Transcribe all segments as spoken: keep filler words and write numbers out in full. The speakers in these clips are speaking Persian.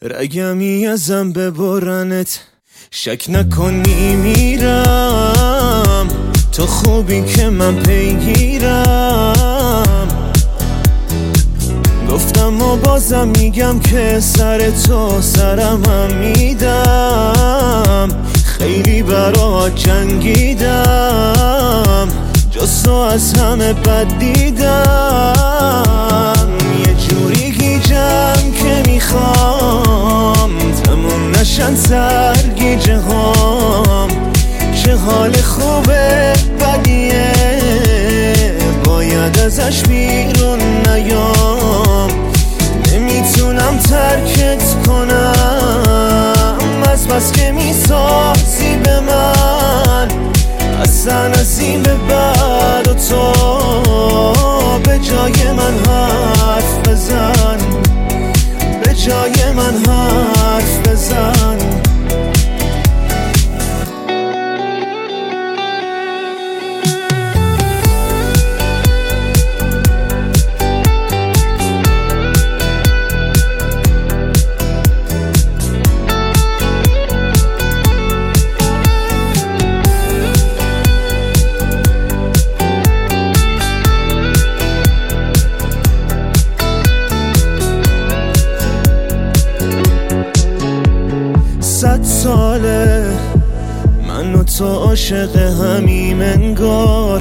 رگمی ازم ببرنت، شک نکنی میرم تو خوبی که من پیگیرم. گفتم و بازم میگم که سر تو سرم هم میدم، خیلی برات جنگیدم، جز تو از همه بد دیدم. یه جوری گیجم که میخوام تموم نشن سرگیجه هام. چه حال خوبه بدیه باید ازش بیرون نیام. نمیتونم ترکت کنم از بس که میسازی به من. اصلا از این به بعد و تو به جای من حرف بزن، به جای من حرف بزن. صد ساله من و تو عاشق همیم انگار،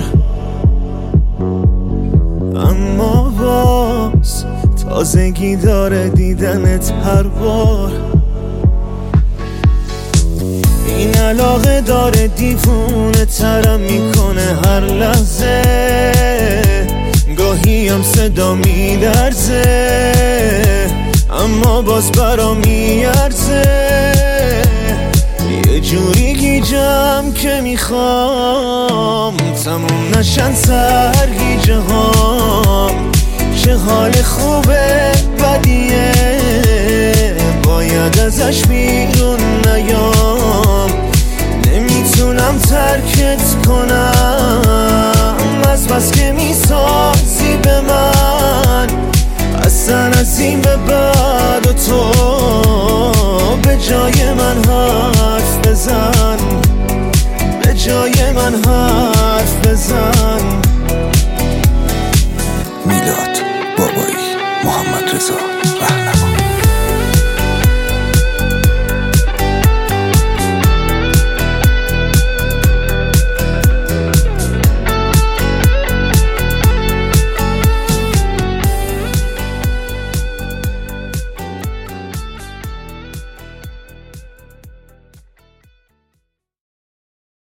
اما باز تازگی داره دیدنت هر بار. این علاقه داره دیوونه ترم میکنه هر لحظه، گاهی هم صدا میلرزه اما باز برام میارزه. یه جوری گیجم که میخوام تموم نشن سرگیجه هام. چه حال خوبه بدیه باید ازش بیرون نیام. نمیتونم ترکت کنم از بس که میسازی به من. اصلا از این به بعد و تو به جای من حرف بزن، به جای من حرف بزن.